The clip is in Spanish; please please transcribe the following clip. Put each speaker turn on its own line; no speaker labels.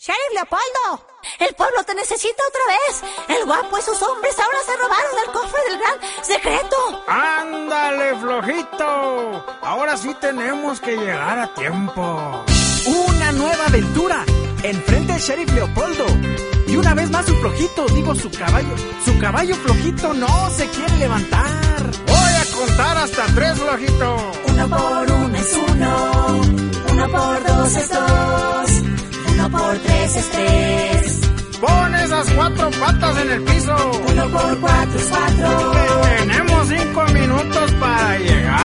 ¡Sheriff Leopoldo! ¡El pueblo te necesita otra vez! ¡El guapo y sus hombres ahora se robaron el cofre del gran secreto!
¡Ándale, flojito! Ahora sí tenemos que llegar a tiempo.
¡Una nueva aventura! Enfrente del Sheriff Leopoldo. Y una vez más su flojito, digo su caballo flojito no se quiere levantar.
Voy a contar hasta 3, flojito.
1 por 1 es 1, 1 por 2 es 2, 1 por 3 es 3.
Pon esas 4 patas en el piso.
1 por 4 es 4.
Tenemos 5 minutos para llegar.